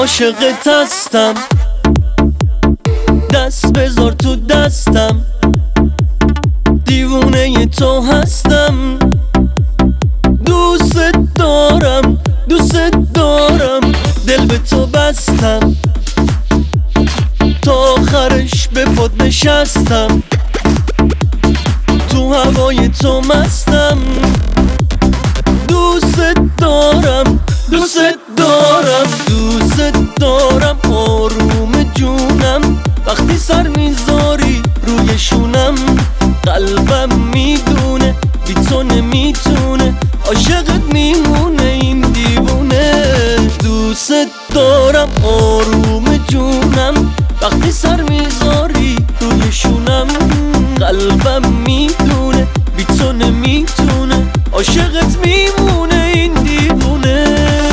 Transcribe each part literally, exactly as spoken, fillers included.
عاشقت هستم، دست بذار تو دستم، دیوونه تو هستم. دوست دارم دوست دارم، دل به تو بستم، تا آخرش به پات نشستم، تو هوای تو مستم. دوست دارم دوست دارم دوست دارم، آروم جونم وقتی سر میذاری روی شونم. قلبم میدونه بی تو نمیتونه، عاشقت میمونه این دیوونه. دوست دارم آروم جونم وقتی سر میذاری روی شونم. قلبم میدونه بی تو نمیتونه، عاشقت میمونه این دیوونه.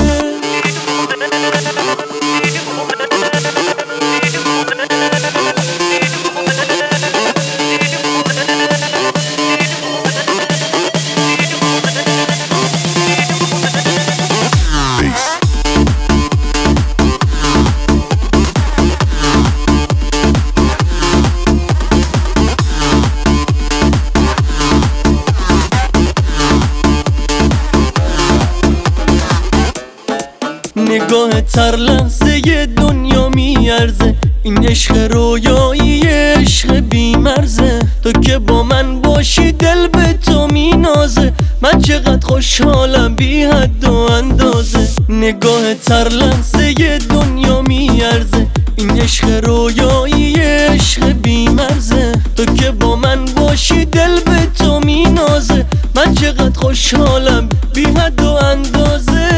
نگاه تر لحظه دنیا میارزه، این عشق رویایی عشق بیمرزه. تو که با من باشی دل به تو مینازه، من چقدر خوشحالم بی حد و اندازه. نگاه تر لحظه دنیا میارزه، این عشق رویایی عشق بیمرزه. تو که با من باشی دل به تو مینازه، من چقدر خوشحالم بی حد و اندازه.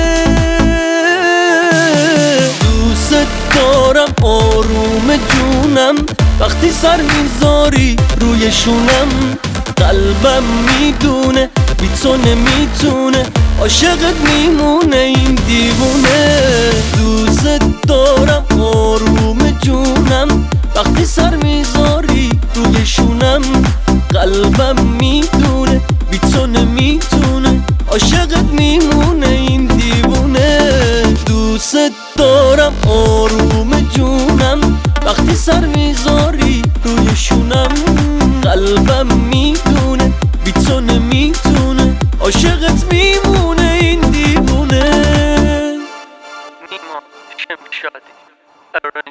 دوست دارم آروم جونم وقتی سر میذاری روی شونم. قلبم میدونه بی تو نمیتونه، عاشقت میمونه این دیوونه. دوست دارم آروم جونم وقتی سر میذاری روی شونم. قلبم میدونه بی تو نمیتونه، عاشقت میمونه این دیوونه. دوست دارم آروم جونم وقتی سر میذاری روی شونم. قلبم میدونه بی تو نمیتونه، عاشقت میمونه این دیوونه. نیما شم شادی